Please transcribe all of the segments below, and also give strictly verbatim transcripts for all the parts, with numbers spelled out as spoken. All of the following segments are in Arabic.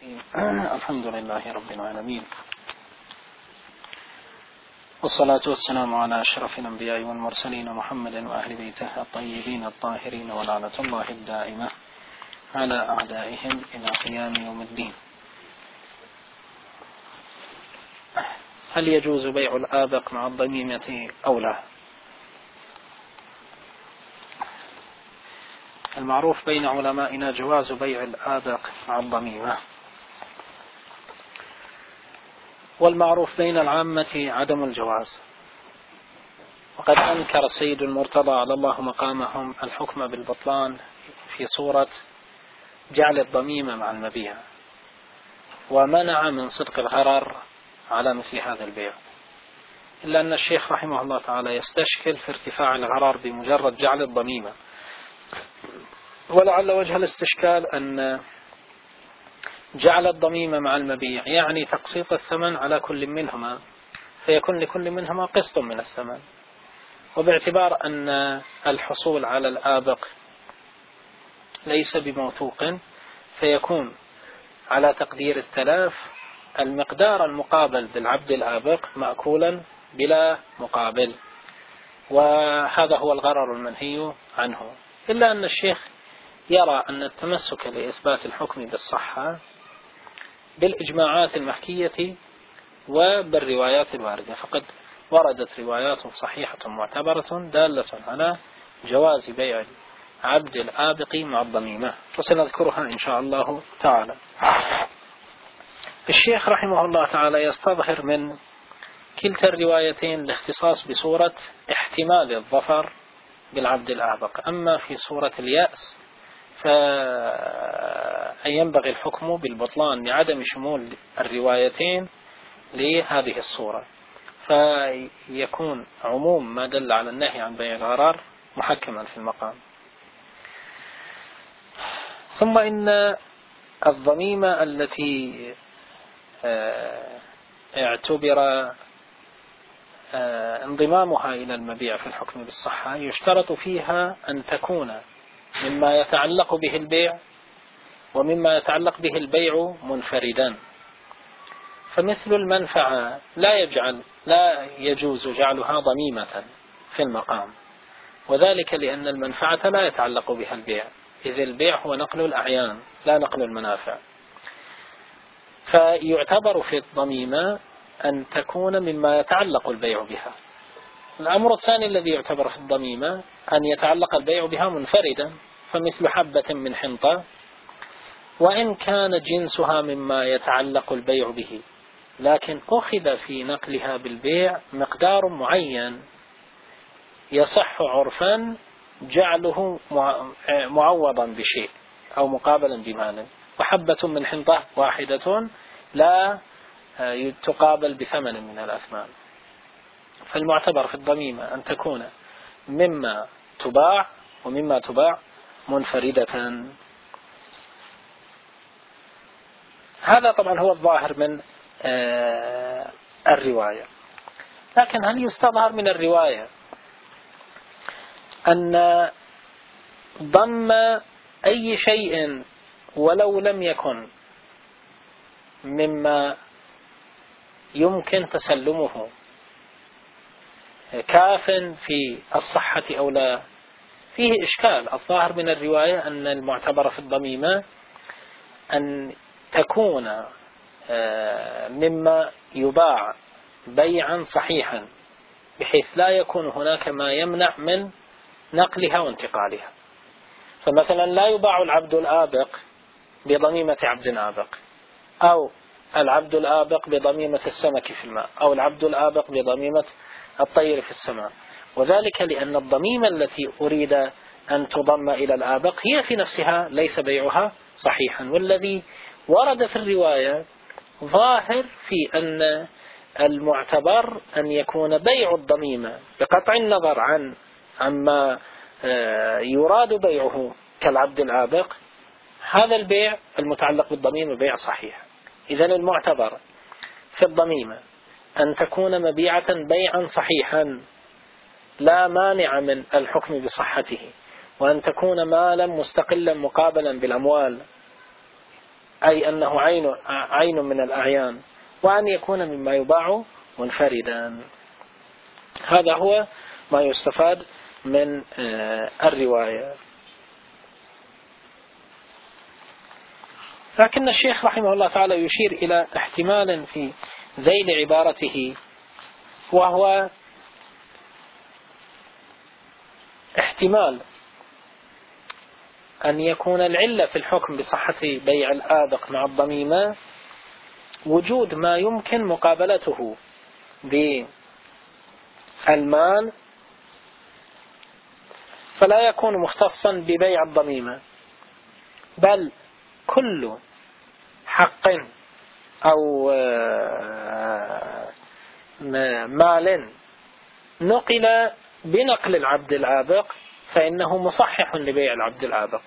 الرحيم. الحمد لله رب العالمين، والصلاة والسلام على أشرف الأنبياء والمرسلين محمد وأهل بيته الطيبين الطاهرين، ولعنة الله الدائمة على أعدائهم إلى قيام يوم الدين. هل يجوز بيع الآبق مع الضميمة أو لا؟ المعروف بين علمائنا جواز بيع الآبق مع الضميمة، والمعروف بين العامة عدم الجواز. وقد أنكر السيد المرتضى على الله مقامهم الحكم بالبطلان في صورة جعل الضميمة مع المبيع، ومنع من صدق الغرر على مثل هذا البيع، إلا أن الشيخ رحمه الله تعالى يستشكل في ارتفاع الغرار بمجرد جعل الضميمة، ولعل وجه الاستشكال أن جعل الضميمة مع المبيع يعني تقسيط الثمن على كل منهما، فيكون لكل منهما قسط من الثمن، وباعتبار أن الحصول على الآبق ليس بموثوق، فيكون على تقدير التلاف المقدار المقابل بالعبد الآبق مأكولا بلا مقابل، وهذا هو الغرر المنهي عنه. إلا أن الشيخ يرى أن التمسك لإثبات الحكم بالصحة بالإجماعات المحكية وبالروايات الواردة، فقد وردت روايات صحيحة معتبرة دالة على جواز بيع عبد الآبق مع الضميمة، وسنذكرها إن شاء الله تعالى. الشيخ رحمه الله تعالى يستظهر من كلتا الروايتين الاختصاص بصورة احتمال الظفر بالعبد الآبق، أما في صورة اليأس فأن ينبغي الحكم بالبطلان لعدم شمول الروايتين لهذه الصورة، فيكون عموم ما دل على النهي عن بيع الغرار محكما في المقام. ثم إن الضميمة التي اعتبر انضمامها إلى المبيع في الحكم بالصحة يشترط فيها أن تكون مما يتعلق به البيع ومما يتعلق به البيع منفردا، فمثل المنفعة لا يجعل لا يجوز جعلها ضميمة في المقام، وذلك لأن المنفعة لا يتعلق بها البيع، إذ البيع هو نقل الأعيان لا نقل المنافع، فيعتبر في الضميمة أن تكون مما يتعلق البيع بها. الأمر الثاني الذي يعتبر في الضميمة أن يتعلق البيع بها منفردا، فمثل حبة من حنطة، وإن كان جنسها مما يتعلق البيع به، لكن أخذ في نقلها بالبيع مقدار معين يصح عرفا جعله معوضا بشيء أو مقابلا بمال، وحبة من حنطة واحدة لا تقابل بثمن من الأثمان. فالمعتبر في الضميمة أن تكون مما تباع ومما تباع منفردة. هذا طبعا هو الظاهر من الرواية، لكن هل يستظهر من الرواية أن ضم أي شيء ولو لم يكن مما يمكن تسلمه كاف في الصحة أو لا؟ فيه إشكال. الظاهر من الرواية أن المعتبر في الضميمة أن تكون مما يباع بيعا صحيحا، بحيث لا يكون هناك ما يمنع من نقلها وانتقالها. فمثلا لا يباع العبد الآبق بضميمة عبد آبق، أو العبد الآبق بضميمة السمك في الماء، أو العبد الآبق بضميمة الطير في السماء، وذلك لأن الضميمة التي أريد أن تضم إلى الآبق هي في نفسها ليس بيعها صحيحا. والذي ورد في الرواية ظاهر في أن المعتبر أن يكون بيع الضميمة بقطع النظر عن عما يراد بيعه كالعبد الآبق، هذا البيع المتعلق بالضميمة بيع صحيح. إذن المعتبر في الضميمة أن تكون مبيعة بيعا صحيحا لا مانع من الحكم بصحته، وأن تكون مالا مستقلا مقابلا بالأموال، أي أنه عين عين من الأعيان، وأن يكون مما يباع منفردا. هذا هو ما يستفاد من الرواية. لكن الشيخ رحمه الله تعالى يشير إلى احتمال في ذيل عبارته، وهو احتمال أن يكون العلة في الحكم بصحة بيع الآبق مع الضميمة وجود ما يمكن مقابلته بالمال، فلا يكون مختصا ببيع الضميمة، بل كل حق أو مال نقل بنقل العبد الآبق فإنه مصحح لبيع العبد الآبق.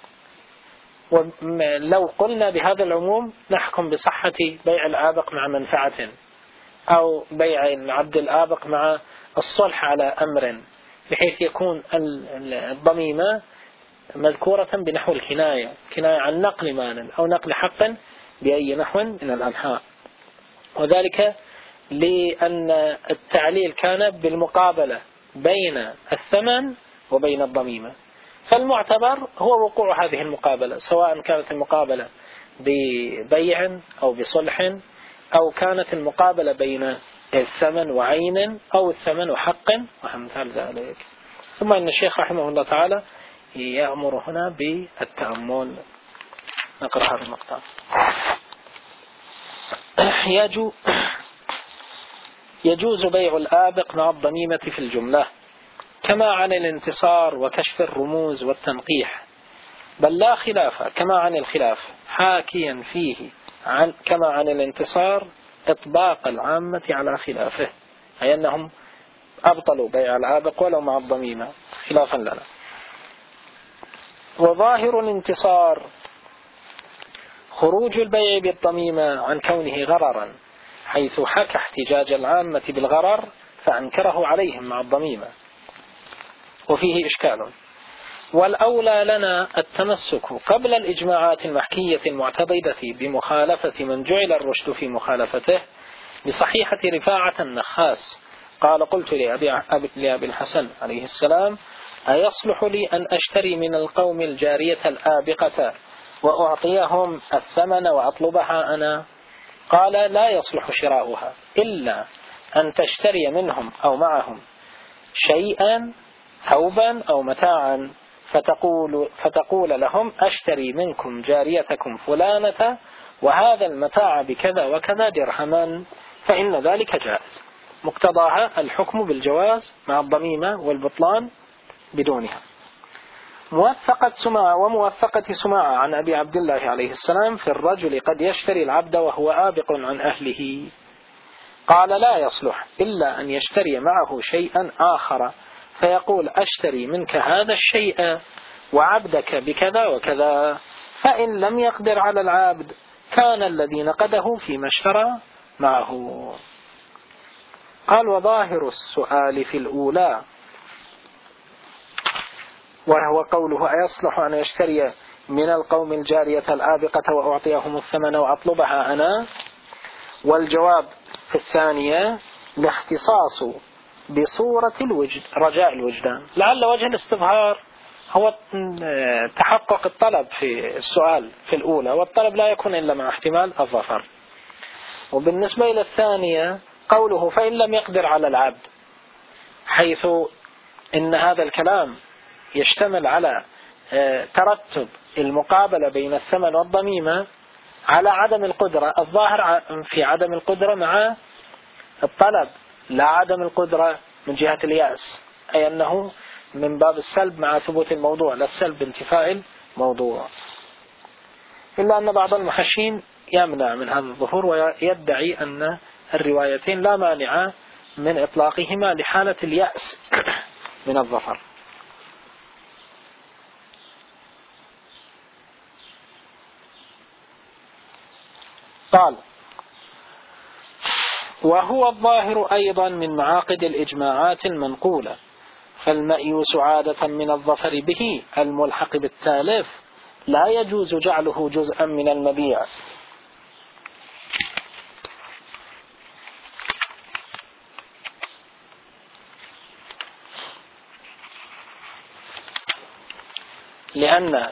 ولو قلنا بهذا العموم نحكم بصحة بيع الآبق مع منفعة، أو بيع العبد الآبق مع الصلح على أمر، بحيث يكون الضميمة مذكورة بنحو الكناية، كناية عن نقل مال أو نقل حق بأي نحو من الأنحاء، وذلك لأن التعليل كان بالمقابلة بين الثمن وبين الضميمة. فالمعتبر هو وقوع هذه المقابلة، سواء كانت المقابلة ببيع أو بصلح، أو كانت المقابلة بين الثمن وعين أو الثمن وحق وأمثال ذلك. ثم إن الشيخ رحمه الله تعالى يأمر هنا بالتأمل. نقرأ هذا المقطع. يجوز بيع الآبق مع الضميمة في الجملة، كما عن الانتصار وكشف الرموز والتنقيح، بل لا خلاف كما عن الخلاف، حاكيا فيه عن كما عن الانتصار إطباق العامة على خلافه، أي أنهم أبطلوا بيع الآبق ولو مع الضميمة خلافا لنا. وظاهر الانتصار خروج البيع بالضميمة عن كونه غررا، حيث حكى احتجاج العامة بالغرر فأنكره عليهم مع الضميمة، وفيه إشكال. والأولى لنا التمسك قبل الإجماعات المحكية المعتضدة بمخالفة من جعل الرشد في مخالفته بصحيحة رفاعة النخاس قال: قلت لأبي الحسن عليه السلام: أيصلح لي أن أشتري من القوم الجارية الآبقة وأعطيهم الثمن وأطلبها أنا؟ قال: لا يصلح شراؤها إلا أن تشتري منهم أو معهم شيئا، ثوبا أو متاعا، فتقول, فتقول لهم: أشتري منكم جاريتكم فلانة وهذا المتاع بكذا وكذا درهما، فإن ذلك جائز. مقتضاها الحكم بالجواز مع الضميمة والبطلان بدونها. موثقة سماعة وموثقة سماعة عن أبي عبد الله عليه السلام في الرجل قد يشتري العبد وهو آبق عن أهله، قال: لا يصلح إلا أن يشتري معه شيئا آخر، فيقول: أشتري منك هذا الشيء وعبدك بكذا وكذا، فإن لم يقدر على العبد كان الذي نقده فيما اشترى معه. قال: وظاهر السؤال في الأولى وهو قوله: أيصلح أن يشتري من القوم الجارية الآبقة وأعطيهم الثمن وأطلبها أنا؟ والجواب في الثانية الاختصاص بصورة الوجد رجاء الوجدان. لعل وجه الاستظهار هو تحقق الطلب في السؤال في الأولى، والطلب لا يكون إلا مع احتمال الظفر. وبالنسبة إلى الثانية قوله: فإن لم يقدر على العبد، حيث إن هذا الكلام يشتمل على ترتب المقابلة بين الثمن والضميمة على عدم القدرة، الظاهر في عدم القدرة مع الطلب، لا عدم القدرة من جهة اليأس، أي أنه من باب السلب مع ثبوت الموضوع، لا السلب بانتفاء الموضوع. إلا أن بعض المحشين يمنع من هذا الظهور ويدعي أن الروايتين لا مانع من إطلاقهما لحالة اليأس من الظفر. قال: وهو الظاهر أيضا من معاقد الإجماعات المنقولة، فالمأيوس عادة من الظفر به الملحق بالتالف لا يجوز جعله جزءا من المبيع. لأن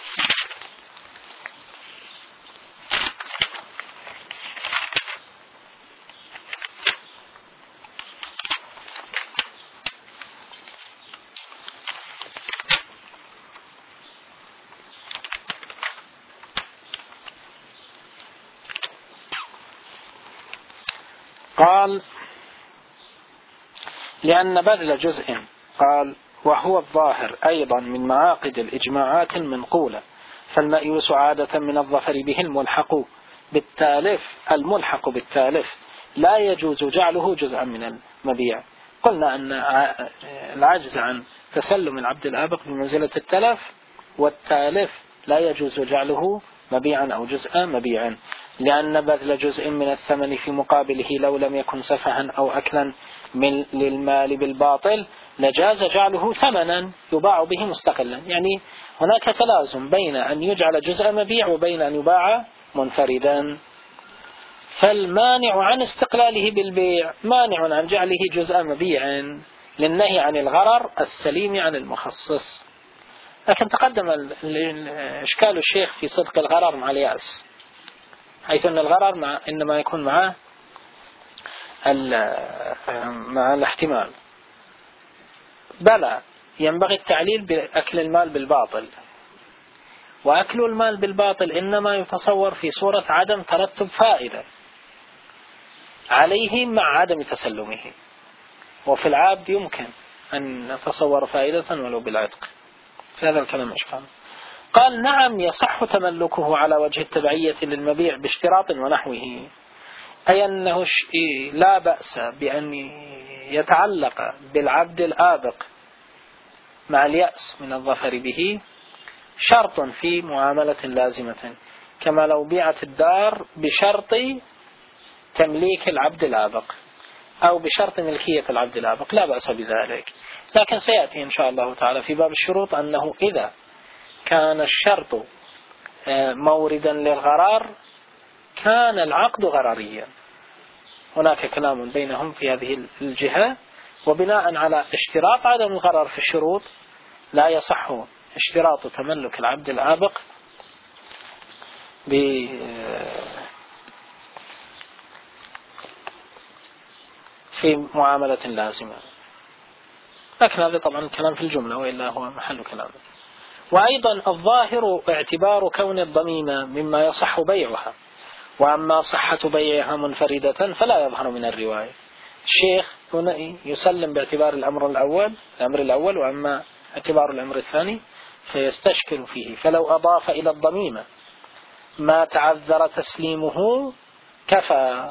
قال لأن بذل جزء، قال وهو الظاهر أيضا من معاقد الإجماعات المنقولة، فالمأيوس عادة من الظفر به الملحق بالتالف الملحق بالتالف لا يجوز جعله جزءا من المبيع. قلنا أن العجز عن تسلم العبد الآبق بمنزلة التلف، والتالف لا يجوز جعله مبيعا أو جزءا مبيعا، لأن بذل جزء من الثمن في مقابله لو لم يكن سفها أو أكلا من للمال بالباطل لجاز جعله ثمنا يباع به مستقلا. يعني هناك تلازم بين أن يجعل جزء مبيع وبين أن يباع منفردا. فالمانع عن استقلاله بالبيع مانع عن جعله جزء مبيع للنهي عن الغرر السليم عن المخصص. لكن تقدم إشكال الشيخ في صدق الغرر مع اليأس، حيث أن الغرر مع إنما يكون معه مع الاحتمال. بلى ينبغي التعليل بأكل المال بالباطل، وأكل المال بالباطل إنما يتصور في صورة عدم ترتب فائدة عليه مع عدم تسلمه، وفي العبد يمكن أن نتصور فائدة ولو بالعتق. في هذا الكلام إشكال. قال نعم يصح تملكه على وجه التبعية للمبيع باشتراط ونحوه، أي أنه لا بأس بأن يتعلق بالعبد الآبق مع اليأس من الظفر به شرط في معاملة لازمة، كما لو بيعت الدار بشرط تمليك العبد الآبق أو بشرط ملكية العبد الآبق، لا بأس بذلك. لكن سيأتي إن شاء الله تعالى في باب الشروط أنه إذا كان الشرط موردا للغرار كان العقد غرريا. هناك كلام بينهم في هذه الجهة، وبناء على اشتراط عدم الغرر في الشروط لا يصح اشتراط تملك العبد الآبق في معاملة لازمة. لكن هذا طبعا الكلام في الجملة وإلا هو محل كلام. وأيضا الظاهر اعتبار كون الضميمة مما يصح بيعها، وأما صحة بيعها منفردة فلا يظهر من الرواية. الشيخ هنا يسلم باعتبار الأمر الأول الأمر الأول وأما اعتبار الأمر الثاني فيستشكل فيه، فلو أضاف إلى الضميمة ما تعذر تسليمه كفى،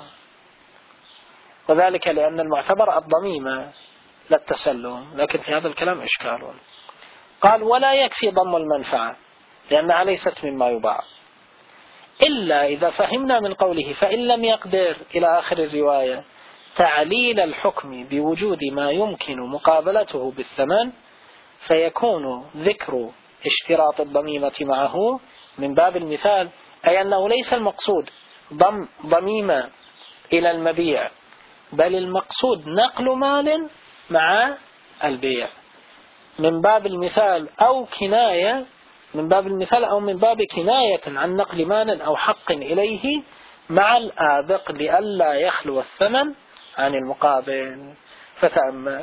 وذلك لأن المعتبر الضميمة لا التسلم. لكن في هذا الكلام إشكال. قال ولا يكفي ضم المنفعة لأنها ليست مما يباع، إلا إذا فهمنا من قوله فإن لم يقدر إلى آخر الرواية تعليل الحكم بوجود ما يمكن مقابلته بالثمن، فيكون ذكر اشتراط الضميمة معه من باب المثال، أي أنه ليس المقصود ضم ضميمة إلى المبيع، بل المقصود نقل مال مع البيع من باب المثال أو كناية من باب المثال أو من باب كناية عن نقل مال أو حق إليه مع الآبق لئلا يخلو الثمن عن المقابل. فتأمل،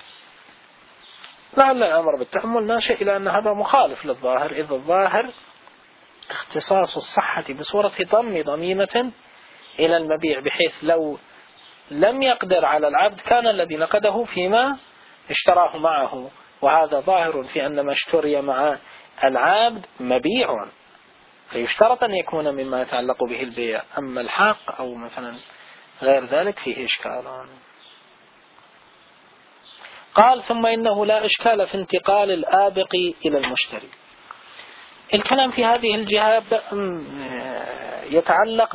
لعل الأمر بالتأمل ناشئ إلى أن هذا مخالف للظاهر، إذ الظاهر اختصاص الصحة بصورة ضم ضميمة إلى المبيع، بحيث لو لم يقدر على العبد كان الذي نقده فيما اشتراه معه، وهذا ظاهر في أن ما اشتري مع العبد مبيع، فيشترط أن يكون مما يتعلق به البيع. أما الحق أو مثلا غير ذلك فيه إشكال. قال ثم إنه لا إشكال في انتقال الآبق إلى المشتري. الكلام في هذه الجهة يتعلق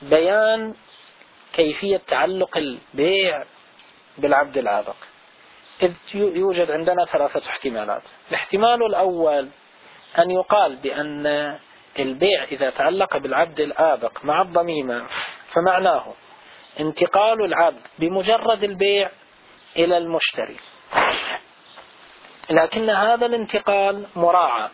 ببيان كيفية تعلق البيع بالعبد الآبق. إذ يوجد عندنا ثلاثة احتمالات. الاحتمال الأول أن يقال بأن البيع إذا تعلق بالعبد الآبق مع الضميمة فمعناه انتقال العبد بمجرد البيع إلى المشتري، لكن هذا الانتقال مراعى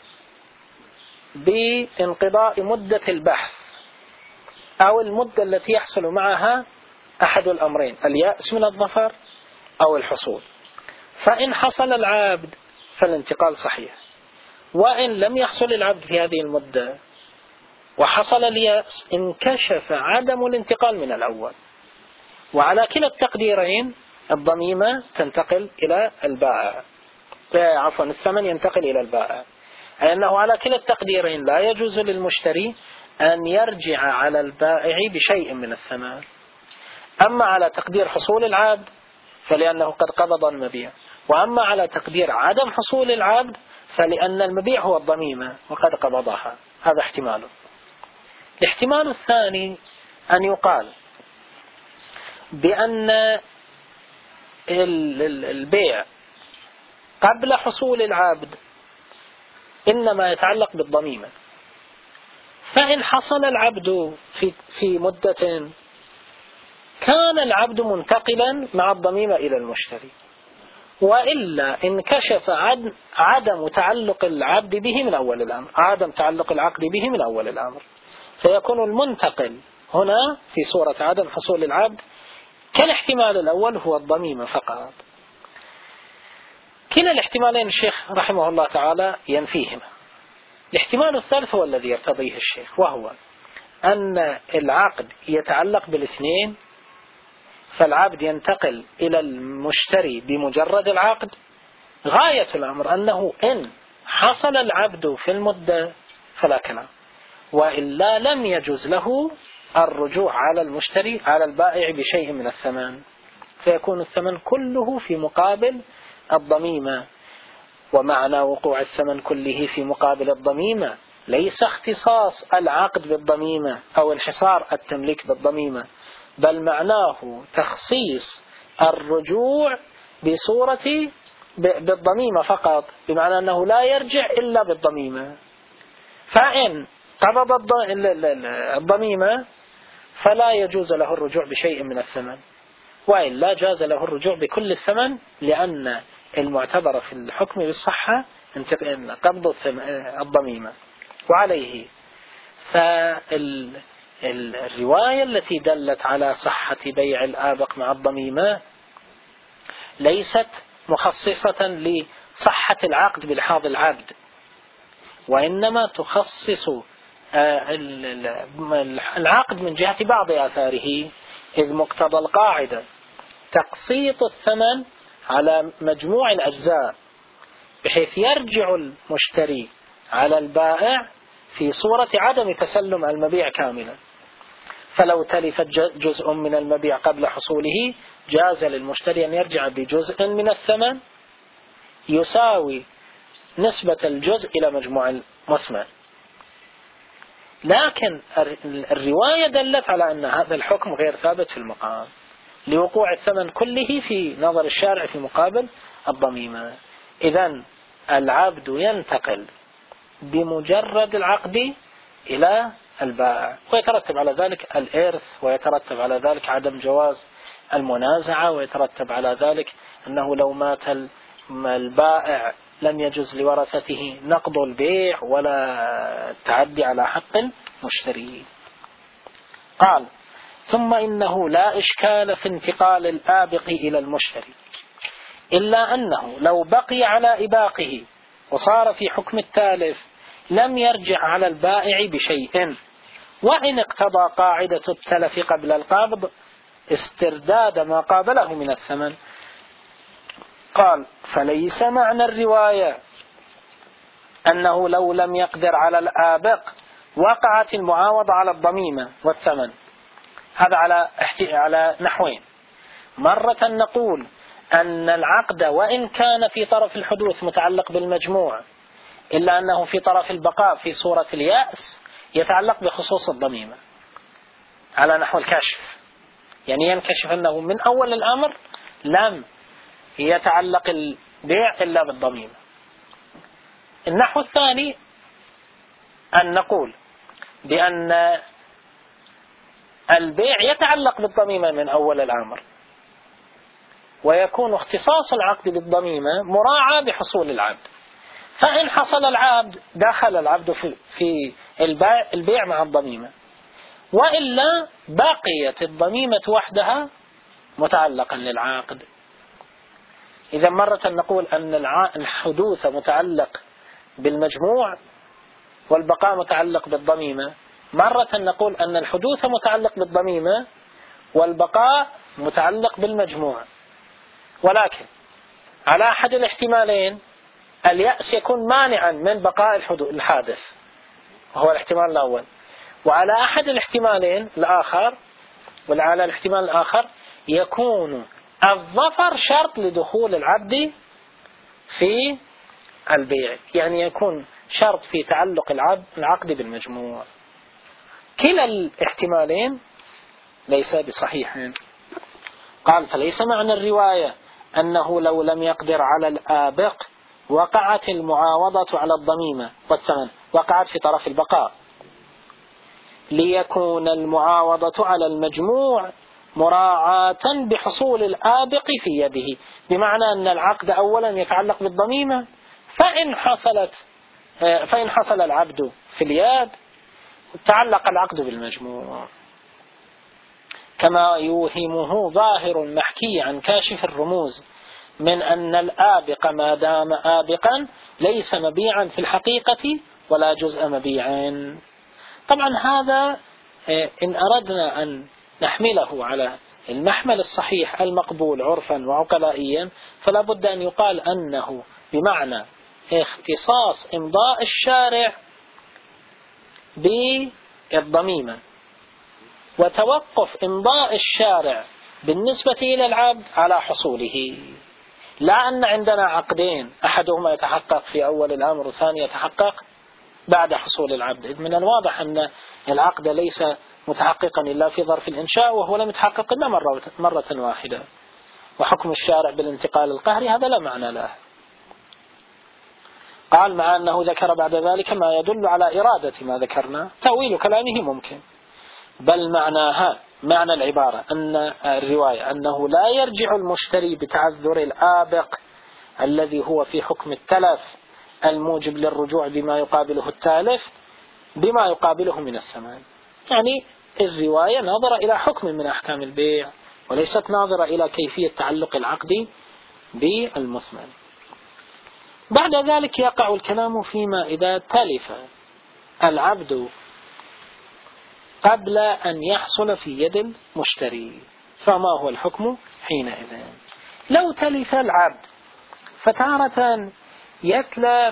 بانقضاء مدة البحث أو المدة التي يحصل معها أحد الأمرين، اليأس من الظفر أو الحصول. فإن حصل العبد فالانتقال صحيح، وإن لم يحصل العبد في هذه المدة وحصل اليأس انكشف عدم الانتقال من الأول. وعلى كلا التقديرين الضميمة تنتقل إلى البائع، عفوا الثمن ينتقل إلى البائع، أي أنه على كلا التقديرين لا يجوز للمشتري أن يرجع على البائع بشيء من الثمن. أما على تقدير حصول العبد فلأنه قد قبض المبيع، وأما على تقدير عدم حصول العبد فلأن المبيع هو الضميمة وقد قبضها. هذا احتمال. الاحتمال الثاني أن يقال بأن البيع قبل حصول العبد إنما يتعلق بالضميمة، فإن حصل العبد في في مدة كان العبد منتقلا مع الضميمة إلى المشتري، وإلا انكشف عدم تعلق العبد به من أول الأمر، عدم تعلق العقد به من أول الأمر، فيكون المنتقل هنا في صورة عدم حصول العبد كالاحتمال الأول هو الضميمة فقط. كلا الاحتمالين الشيخ رحمه الله تعالى ينفيهما. الاحتمال الثالث هو الذي يرتضيه الشيخ، وهو أن العقد يتعلق بالاثنين، فالعبد ينتقل إلى المشتري بمجرد العقد. غاية الأمر أنه إن حصل العبد في المدة فلا كلام، وإلا لم يجوز له الرجوع على المشتري على البائع بشيء من الثمن، فيكون الثمن كله في مقابل الضميمة. ومعنى وقوع الثمن كله في مقابل الضميمة ليس اختصاص العقد بالضميمة أو انحصار التمليك بالضميمة، بل معناه تخصيص الرجوع بصورة بالضميمة فقط، بمعنى أنه لا يرجع إلا بالضميمة. فإن قبض الضميمة فلا يجوز له الرجوع بشيء من الثمن، وإن لا جاز له الرجوع بكل الثمن، لأن المعتبر في الحكم بالصحة قبض الضميمة. وعليه فالرواية التي دلت على صحة بيع الآبق مع الضميمة ليست مخصصة لصحة العقد بلحاظ العبد، وإنما تخصص العقد من جهة بعض آثاره، إذ مقتضى القاعدة تقسيط الثمن على مجموع الأجزاء، بحيث يرجع المشتري على البائع في صورة عدم تسلم المبيع كاملا. فلو تلف جزء من المبيع قبل حصوله جاز للمشتري أن يرجع بجزء من الثمن يساوي نسبة الجزء إلى مجموع المثمن. لكن الرواية دلت على أن هذا الحكم غير ثابت في المقام، لوقوع الثمن كله في نظر الشارع في مقابل الضميمة. إذن العبد ينتقل بمجرد العقد إلى البائع، ويترتب على ذلك الإرث، ويترتب على ذلك عدم جواز المنازعة، ويترتب على ذلك أنه لو مات البائع لم يجوز لورثته نقض البيع ولا التعدي على حق المشتري. قال: ثم إنه لا إشكال في انتقال الآبق إلى المشتري، إلا أنه لو بقي على إباقه وصار في حكم التالف لم يرجع على البائع بشيء، وإن اقتضى قاعدة التلف قبل القبض استرداد ما قابله من الثمن. قال: فليس معنى الرواية أنه لو لم يقدر على الآبق وقعت المعاوضة على الضميمة والثمن. هذا على على نحوين: مرة نقول أن العقد وإن كان في طرف الحدوث متعلق بالمجموع، إلا أنه في طرف البقاء في صورة اليأس يتعلق بخصوص الضميمة على نحو الكشف، يعني ينكشف أنه من أول الأمر لم يتعلق البيع إلا بالضميمة. النحو الثاني أن نقول بأن البيع يتعلق بالضميمة من أول الأمر، ويكون اختصاص العقد بالضميمة مراعى بحصول العبد. فإن حصل العبد دخل العبد في في البيع البيع مع الضميمة، وإلا بقيت الضميمة وحدها متعلقا للعقد. إذا مرة نقول أن الحدوث متعلق بالمجموع والبقاء متعلق بالضميمة، مرة نقول أن الحدوث متعلق بالضميمة والبقاء متعلق بالمجموع. ولكن على أحد الاحتمالين اليأس يكون مانعا من بقاء الحادث، وهو الاحتمال الأول. وعلى أحد الاحتمالين الآخر وعلى الاحتمال الآخر يكون الظفر شرط لدخول العبد في البيع، يعني يكون شرط في تعلق العقد بالمجموع. كلا الاحتمالين ليس بصحيحين. قال فليس معنى الرواية أنه لو لم يقدر على الآبق وقعت المعاوضة على الضميمة والثمن، وقعت في طرف البقاء، ليكون المعاوضة على المجموع مراعاة بحصول الآبق في يده، بمعنى أن العقد أولا يتعلق بالضميمة، فإن حصلت فإن حصل العبد في اليد تعلق العقد بالمجموع، كما يوهمه ظاهر المحكي عن كاشف الرموز من أن الآبق ما دام آبقا ليس مبيعا في الحقيقة ولا جزء مبيعا. طبعا هذا إن أردنا أن نحمله على المحمل الصحيح المقبول عرفا وعقلائيا، فلا بد أن يقال أنه بمعنى اختصاص إمضاء الشارع بالضميمة وتوقف إمضاء الشارع بالنسبة إلى العبد على حصوله، لا أن عندنا عقدين أحدهما يتحقق في أول الأمر والثاني يتحقق بعد حصول العبد. من الواضح أن العقد ليس متحققا إلا في ظرف الإنشاء، وهو لم يتحقق إلا مرة, مرة واحدة، وحكم الشارع بالانتقال القهري هذا لا معنى له. قال مع أنه ذكر بعد ذلك ما يدل على إرادة ما ذكرنا، تأويل كلامه ممكن، بل معناها معنى العبارة أن الرواية أنه لا يرجع المشتري بتعذر الآبق الذي هو في حكم التلف الموجب للرجوع بما يقابله التالف بما يقابله من الثمن. يعني الرواية ناظرة إلى حكم من أحكام البيع، وليست ناظرة إلى كيفية تعلق العقد بالمثمن. بعد ذلك يقع الكلام فيما إذا تلف العبد قبل أن يحصل في يد المشتري، فما هو الحكم حينئذ؟ لو تلف العبد فتارة يتلف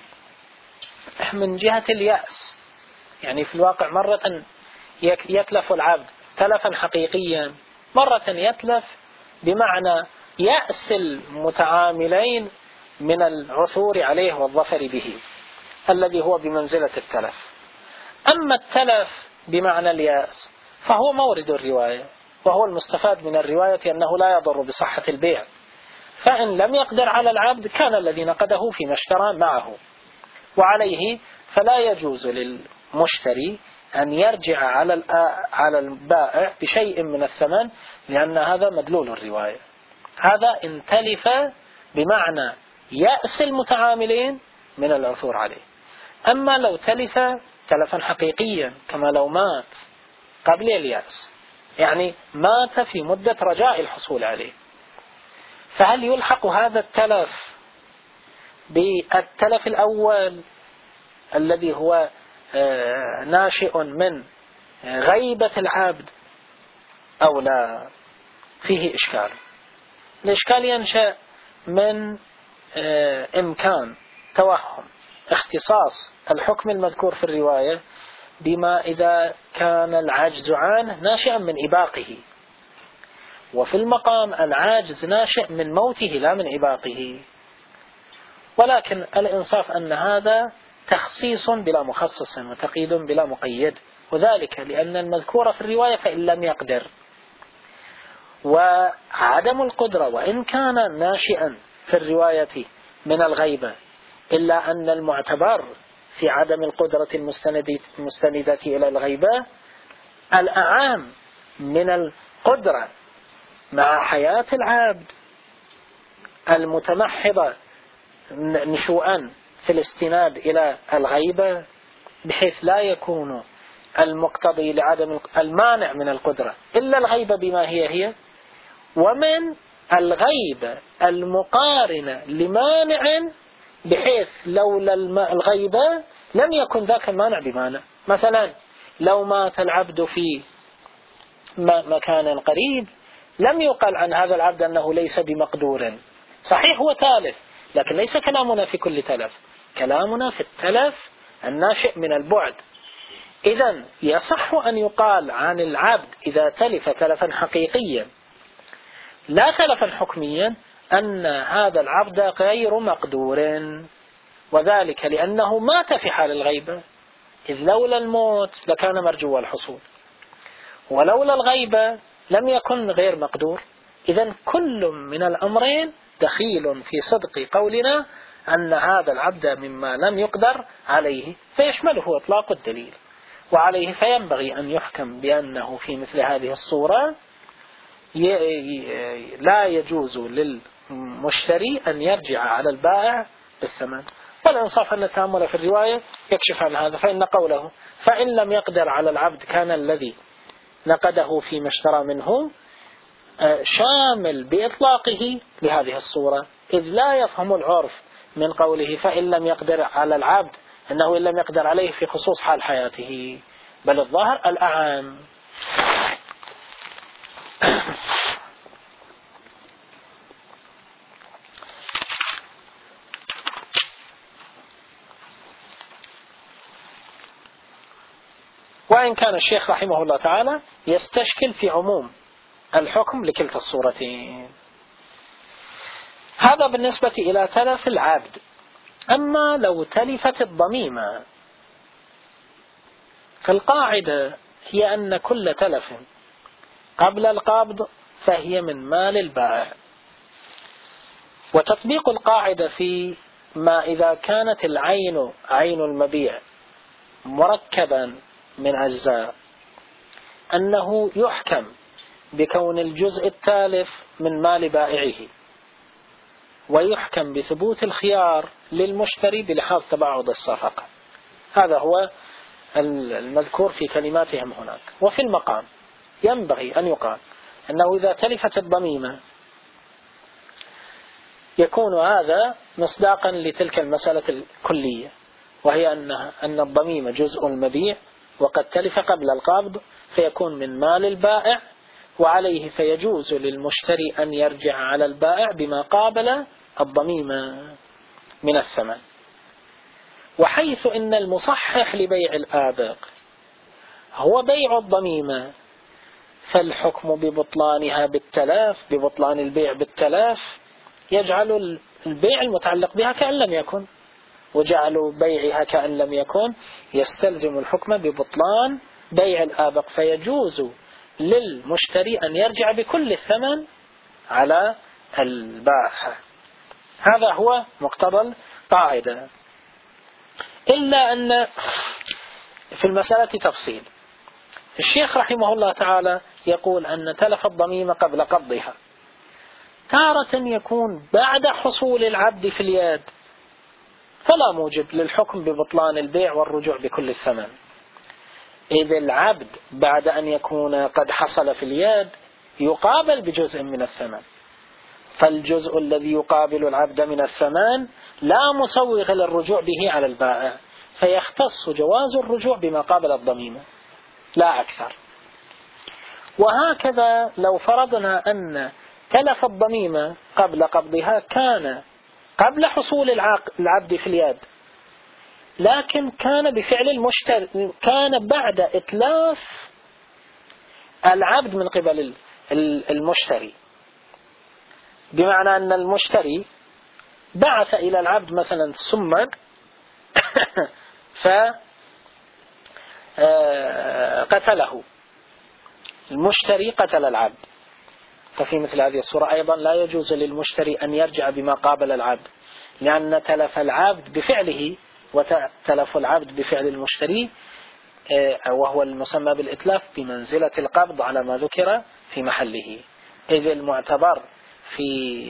من جهة اليأس، يعني في الواقع مرة يتلف العبد تلفا حقيقيا، مرة يتلف بمعنى يأس المتعاملين من العثور عليه والظفر به الذي هو بمنزلة التلف. أما التلف بمعنى اليأس فهو مورد الرواية، وهو المستفاد من الرواية أنه لا يضر بصحة البيع، فإن لم يقدر على العبد كان الذي نقده فيما اشترى معه، وعليه فلا يجوز للمشتري أن يرجع على على البائع بشيء من الثمن، لأن هذا مدلول الرواية. هذا إن تلف بمعنى يأس المتعاملين من العثور عليه. أما لو تلف تلفا حقيقيا كما لو مات قبل اليأس، يعني مات في مدة رجاء الحصول عليه، فهل يلحق هذا التلف بالتلف الأول الذي هو ناشئ من غيبة العبد أو لا؟ فيه إشكال. الإشكال ينشأ من إمكان توهم اختصاص الحكم المذكور في الرواية بما إذا كان العجز عنه ناشئا من إباقه، وفي المقام العاجز ناشئ من موته لا من إباقه. ولكن الإنصاف أن هذا تخصيص بلا مخصص وتقييد بلا مقيد، وذلك لأن المذكور في الرواية فإن لم يقدر، وعدم القدرة وإن كان ناشئا في الرواية من الغيبة، إلا أن المعتبر في عدم القدرة المستندة إلى الغيبة الأعام من القدرة مع حياة العبد المتمحضة نشوءا في الاستناد إلى الغيبة، بحيث لا يكون المقتضي لعدم المانع من القدرة إلا الغيبة بما هي هي، ومن الغيبة المقارنة لمانع بحيث لولا الغيبة لم يكن ذاك المانع بمانع. مثلا لو مات العبد في مكان قريب لم يقال عن هذا العبد أنه ليس بمقدور، صحيح هو تالف، لكن ليس كلامنا في كل تلف، كلامنا في التلف الناشئ من البعد. إذن يصح أن يقال عن العبد إذا تلف تلفا حقيقيا لا تلفا حكميا أن هذا العبد غير مقدور، وذلك لأنه مات في حال الغيبة، إذ لولا الموت لكان مرجو الحصول، ولولا الغيبة لم يكن غير مقدور. إذن كل من الأمرين دخيل في صدق قولنا أن هذا العبد مما لم يقدر عليه، فيشمله إطلاق الدليل، وعليه فينبغي أن يحكم بأنه في مثل هذه الصورة لا يجوز للمشتري أن يرجع على البائع بالثمن. والإنصاف أن التأمل في الرواية يكشف عن هذا، فإن قوله فإن لم يقدر على العبد كان الذي نقده فيما اشترى منه شامل بإطلاقه لهذه الصورة، إذ لا يفهم العرف من قوله فإن لم يقدر على العبد أنه إن لم يقدر عليه في خصوص حال حياته، بل الظاهر الأعام. وإن كان الشيخ رحمه الله تعالى يستشكل في عموم الحكم لكلتا الصورتين. هذا بالنسبة إلى تلف العبد. أما لو تلفت الضميمة، فالقاعدة هي أن كل تلف قبل القبض فهي من مال البائع، وتطبيق القاعدة في ما إذا كانت العين عين المبيع مركبا من أجزاء أنه يحكم بكون الجزء التالف من مال بائعه، ويحكم بثبوت الخيار للمشتري بلحاظ تباعد الصفقة. هذا هو المذكور في كلماتهم هناك. وفي المقام ينبغي أن يقال أنه إذا تلفت الضميمة يكون هذا مصداقا لتلك المسألة الكلية، وهي أنها أن الضميمة جزء المبيع وقد تلف قبل القبض، فيكون من مال البائع، وعليه فيجوز للمشتري أن يرجع على البائع بما قابل الضميمة من الثمن. وحيث إن المصحح لبيع الآبق هو بيع الضميمة، فالحكم ببطلانها بالتلاف، ببطلان البيع بالتلاف، يجعل البيع المتعلق بها كأن لم يكن، وجعل بيعها كأن لم يكن يستلزم الحكم ببطلان بيع الآبق، فيجوز للمشتري أن يرجع بكل الثمن على البائع. هذا هو مقتضى القاعدة، إلا أن في المسألة تفصيل. الشيخ رحمه الله تعالى يقول أن تلف الضميمة قبل قبضها، تارة يكون بعد حصول العبد في اليد، فلا موجب للحكم ببطلان البيع والرجوع بكل الثمن، إذ العبد بعد أن يكون قد حصل في اليد يقابل بجزء من الثمن، فالجزء الذي يقابل العبد من الثمن لا مسوغ للرجوع به على البائع، فيختص جواز الرجوع بما قابل الضميمة لا أكثر. وهكذا لو فرضنا أن تلف الضميمة قبل قبضها كان قبل حصول العبد في اليد، لكن كان بفعل المشتري، كان بعد إتلاف العبد من قبل المشتري، بمعنى أن المشتري بعث إلى العبد مثلا سما فقتله، المشتري قتل العبد، ففي مثل هذه الصورة أيضا لا يجوز للمشتري أن يرجع بما قابل العبد، لأن تلف العبد بفعله وتلف العبد بفعل المشتري وهو المسمى بالإتلاف بمنزلة القبض على ما ذكر في محله، إذ المعتبر في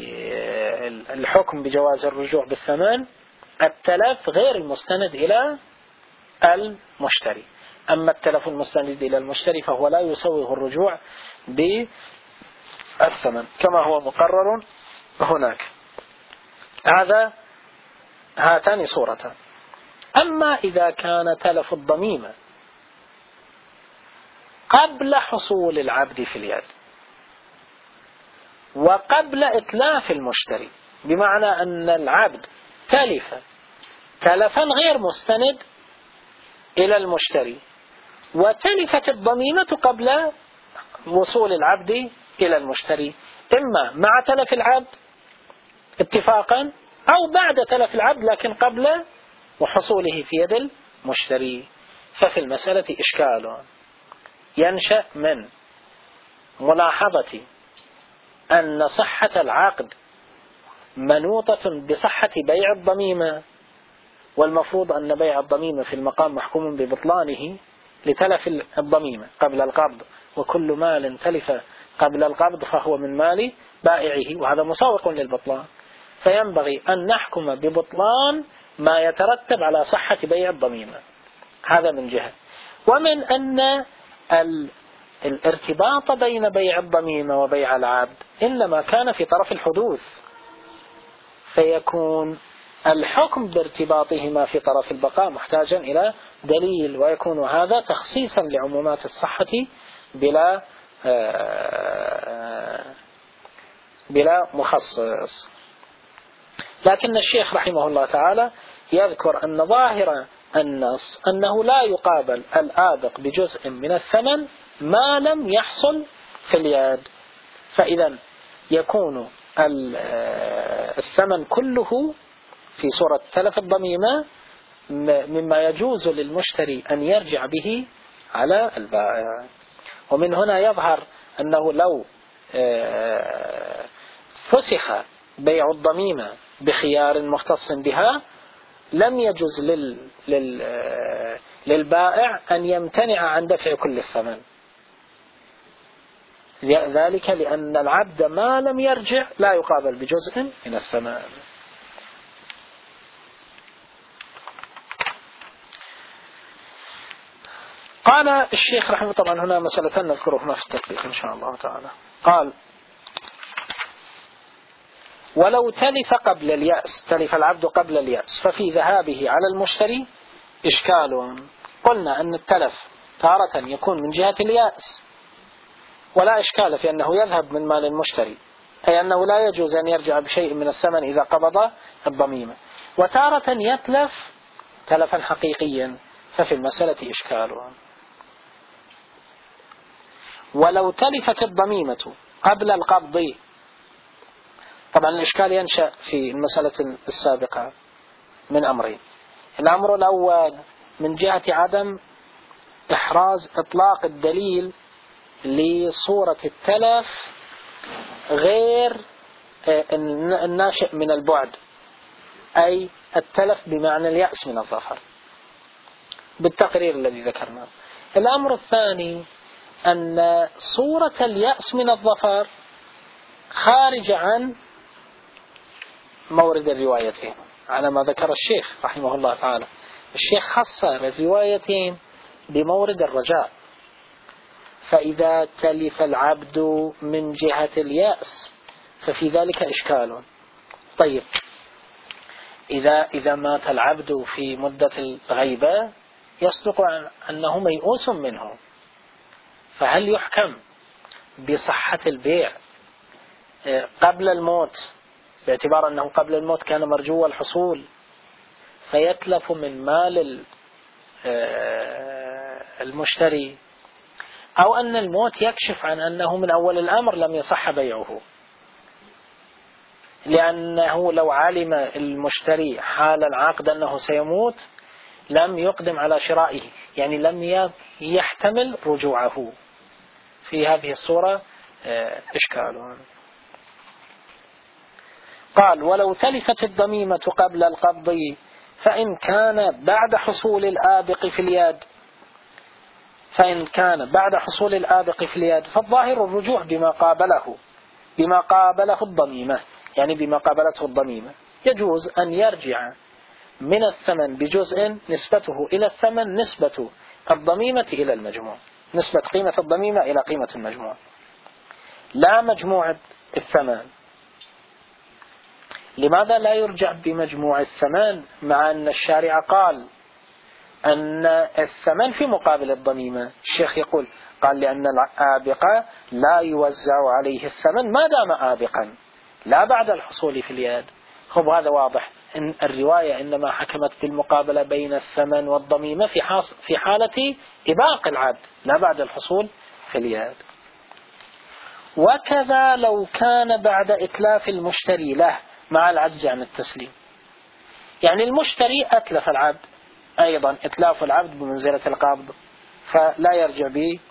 الحكم بجواز الرجوع بالثمن التلف غير المستند إلى المشتري. أما التلف المستند إلى المشتري فهو لا يسوغ الرجوع بالثمن كما هو مقرر هناك. هذا هاتان صورتان. أما إذا كان تلف الضميمة قبل حصول العبد في اليد وقبل إتلاف المشتري، بمعنى أن العبد تلف تلفا غير مستند إلى المشتري وتلفت الضميمة قبل وصول العبد إلى المشتري، إما مع تلف العبد اتفاقا أو بعد تلف العبد لكن قبل وحصوله في يد المشتري. ففي المسألة إشكال ينشأ من ملاحظة أن صحة العقد منوطة بصحة بيع الضميمة، والمفروض أن بيع الضميمة في المقام محكوم ببطلانه لتلف الضميمة قبل القبض، وكل مال تلف قبل القبض فهو من مال بائعه، وهذا مسوق للبطلان، فينبغي أن نحكم ببطلان ما يترتب على صحة بيع الضميمة. هذا من جهة. ومن أن الارتباط بين بيع الضميمة وبيع العبد إنما كان في طرف الحدوث، فيكون الحكم بارتباطهما في طرف البقاء محتاجا إلى دليل، ويكون هذا تخصيصا لعمومات الصحة بلا بلا مخصص. لكن الشيخ رحمه الله تعالى يذكر أن ظاهر النص أنه لا يقابل الآبق بجزء من الثمن ما لم يحصل في اليد، فإذا يكون الثمن كله في صورة تلف الضميمة مما يجوز للمشتري أن يرجع به على البائع. ومن هنا يظهر أنه لو فسخ بيع الضميمة بخيار مختص بها لم يجوز لل... لل... للبائع أن يمتنع عن دفع كل الثمن، ذلك لأن العبد ما لم يرجع لا يقابل بجزء من الثمن. قال الشيخ رحمه، طبعا هنا مسألة نذكرهما في التطبيق إن شاء الله تعالى. قال: ولو تلف قبل اليأس، تلف العبد قبل اليأس، ففي ذهابه على المشتري إشكال. قلنا أن التلف تارة يكون من جهة اليأس ولا إشكال في أنه يذهب من مال المشتري، أي أنه لا يجوز أن يرجع بشيء من الثمن إذا قبض الضميمة، وتارة يتلف تلفا حقيقيا، ففي المسألة إشكال. ولو تلفت الضميمة قبل القبض، طبعا الإشكال ينشأ في المسألة السابقة من أمرين. الأمر الأول من جهة عدم إحراز إطلاق الدليل لصورة التلف غير الناشئ من البعد، أي التلف بمعنى اليأس من الظفر بالتقرير الذي ذكرناه. الأمر الثاني أن صورة اليأس من الظفر خارج عن مورد الروايتين على ما ذكر الشيخ رحمه الله تعالى. الشيخ خص الروايتين بمورد الرجاء، فإذا تلف العبد من جهة اليأس ففي ذلك إشكال. طيب، إذا إذا مات العبد في مدة الغيبة يصدق أنه ميؤوس منه، فهل يحكم بصحة البيع قبل الموت باعتبار أنه قبل الموت كان مرجو الحصول فيتلف من مال المشتري، أو أن الموت يكشف عن أنه من أول الأمر لم يصح بيعه، لأنه لو علم المشتري حال العقد أنه سيموت لم يقدم على شرائه، يعني لم يحتمل رجوعه. في هذه الصورة إشكال. قال ولو تلفت الضميمة قبل القبض فإن كان بعد حصول الآبق في اليد فإن كان بعد حصول الآبق في اليد فالظاهر الرجوع بما قابله بما قابله الضميمة، يعني بما قابلته الضميمة. يجوز أن يرجع من الثمن بجزء نسبته إلى الثمن نسبة الضميمة إلى المجموع، نسبة قيمة الضميمة إلى قيمة المجموع، لا مجموع الثمن. لماذا لا يرجع بمجموع الثمن مع أن الشارع قال أن الثمن في مقابل الضميمة؟ الشيخ يقول قال لأن الآبق لا يوزع عليه الثمن ما دام آبقا لا بعد الحصول في اليد. خب هذا واضح إن الرواية إنما حكمت بالمقابلة بين الثمن والضميمة في في حالة إباق العبد لا بعد الحصول في اليد. وكذا لو كان بعد إتلاف المشتري له مع العجز عن التسليم، يعني المشتري أتلف العبد أيضا إتلاف العبد بمنزلة القابض فلا يرجع به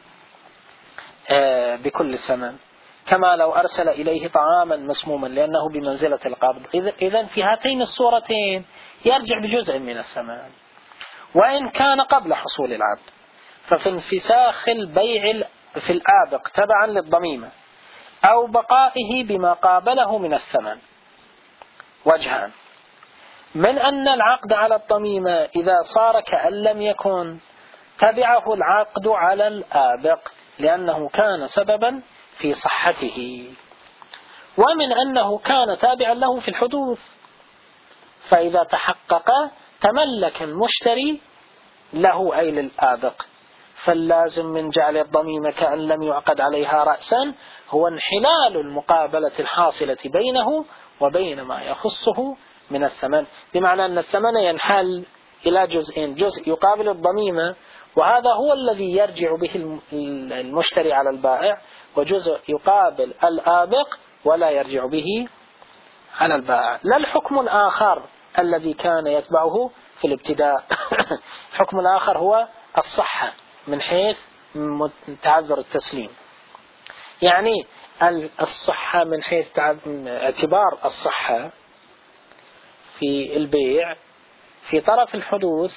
بكل الثمن، كما لو أرسل إليه طعاما مسموما لأنه بمنزلة القابض. إذن في هاتين الصورتين يرجع بجزء من الثمن. وإن كان قبل حصول العبد ففي انفساخ البيع في الآبق تبعا للضميمة أو بقائه بما قابله من الثمن وجهان: من أن العقد على الضميمة إذا صار كأن لم يكن تبعه العقد على الآبق لأنه كان سببا في صحته، ومن أنه كان تابعا له في الحدوث، فإذا تحقق تملك المشتري له أي للآبق، فاللازم من جعل الضميمة كأن لم يعقد عليها رأسا هو انحلال المقابلة الحاصلة بينه وبين ما يخصه من الثمن، بمعنى أن الثمن ينحل إلى جزئين: جزء يقابل الضميمة وهذا هو الذي يرجع به المشتري على البائع، وجزء يقابل الآبق ولا يرجع به على البائع. لا الحكم الآخر الذي كان يتبعه في الابتداء. الحكم الآخر هو الصحة من حيث تعذر التسليم، يعني الصحة من حيث اعتبار الصحة في البيع في طرف الحدوث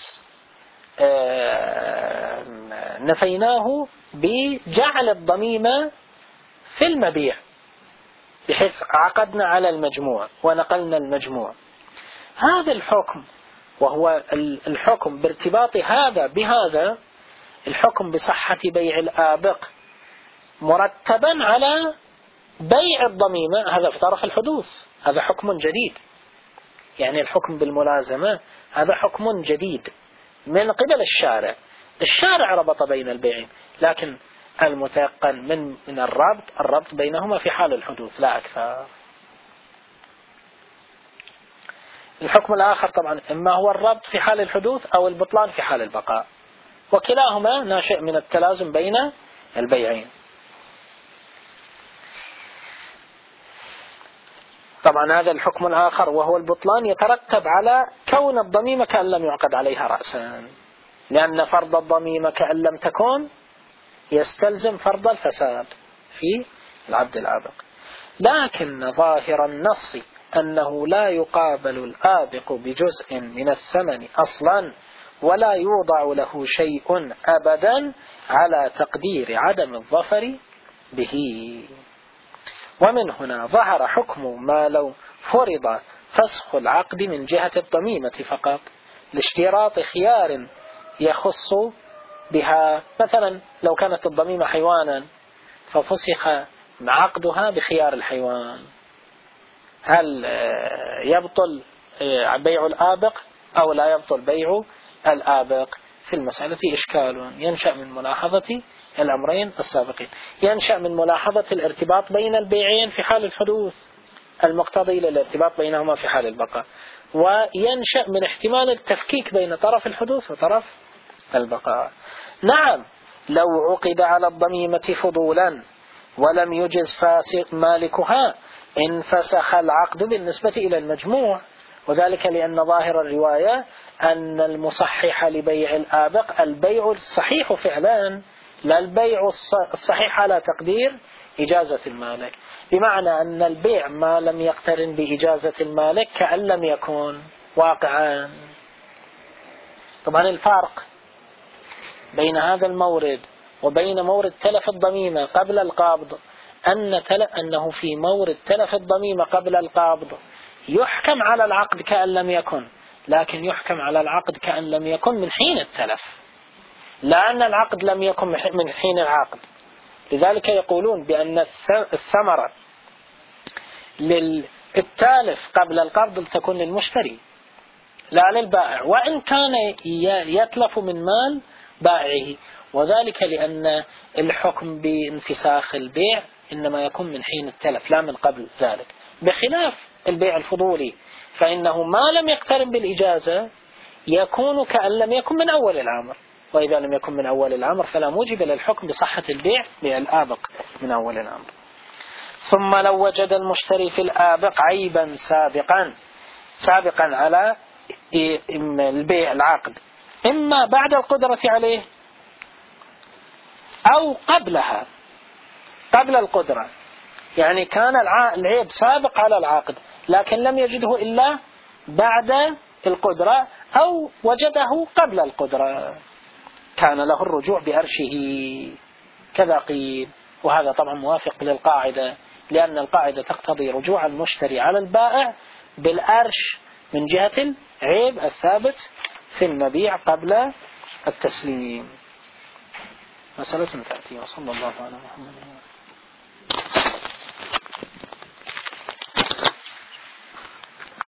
نفيناه بجعل الضميمة في المبيع بحيث عقدنا على المجموع ونقلنا المجموع. هذا الحكم وهو الحكم بارتباط هذا بهذا، الحكم بصحة بيع الآبق مرتبا على بيع الضميمة، هذا في طرف الحدوث، هذا حكم جديد. يعني الحكم بالملازمة هذا حكم جديد من قبل الشارع. الشارع ربط بين البيعين، لكن المتيقن من من الربط الربط بينهما في حال الحدوث لا أكثر. الحكم الآخر طبعا إما هو الربط في حال الحدوث أو البطلان في حال البقاء، وكلاهما ناشئ من التلازم بين البيعين. طبعا هذا الحكم الآخر وهو البطلان يترتب على كون الضميمة كأن لم يعقد عليها رأسا، لأن فرض الضميمة كأن لم تكن يستلزم فرض الفساد في العبد الآبق. لكن ظاهر النص أنه لا يقابل الآبق بجزء من الثمن أصلا ولا يوضع له شيء أبدا على تقدير عدم الظفر به. ومن هنا ظهر حكم ما لو فرض فسخ العقد من جهة الضميمة فقط لاشتراط خيار يخص بها. مثلا لو كانت الضميمة حيوانا ففسخ عقدها بخيار الحيوان، هل يبطل بيع الآبق أو لا يبطل بيع الآبق؟ في المسألة إشكال ينشأ من ملاحظة الأمرين السابقين. ينشأ من ملاحظة الارتباط بين البيعين في حال الحدوث المقتضي للارتباط بينهما في حال البقاء، وينشأ من احتمال التفكيك بين طرف الحدوث وطرف البقاء. نعم، لو عقد على الضميمة فضولا ولم يجز فاسق مالكها انفسخ العقد بالنسبة إلى المجموع، وذلك لأن ظاهر الرواية أن المصحح لبيع الآبق البيع الصحيح فعلا، لا البيع الصحيح على تقدير إجازة المالك، بمعنى أن البيع ما لم يقترن بإجازة المالك كأن لم يكن واقعا. طبعا الفرق بين هذا المورد وبين مورد تلف الضميمة قبل القبض أن أنه في مورد تلف الضميمة قبل القبض يحكم على العقد كأن لم يكن، لكن يحكم على العقد كأن لم يكن من حين التلف، لأن العقد لم يكن من حين العقد. لذلك يقولون بأن الثمرة للتالف قبل القبض تكون للمشتري لا للبائع، وإن كان يتلف من مال بائعه، وذلك لأن الحكم بانفساخ البيع إنما يكون من حين التلف لا من قبل ذلك، بخلاف البيع الفضولي فإنه ما لم يقترن بالإجازة يكون كأن لم يكن من أول الأمر، وإذا لم يكن من أول الأمر فلا موجب للحكم بصحة البيع بالآبق من أول الأمر. ثم لو وجد المشتري في الآبق عيبا سابقا سابقا على البيع العقد، إما بعد القدرة عليه أو قبلها قبل القدرة، يعني كان العيب سابق على العقد لكن لم يجده إلا بعد القدرة، أو وجده قبل القدرة كان له الرجوع بأرشه كذا قيل. وهذا طبعا موافق للقاعدة، لأن القاعدة تقتضي رجوع المشتري على البائع بالأرش من جهة العيب الثابت في المبيع قبل التسليم. مسألة تأتي. وصلى الله على محمد.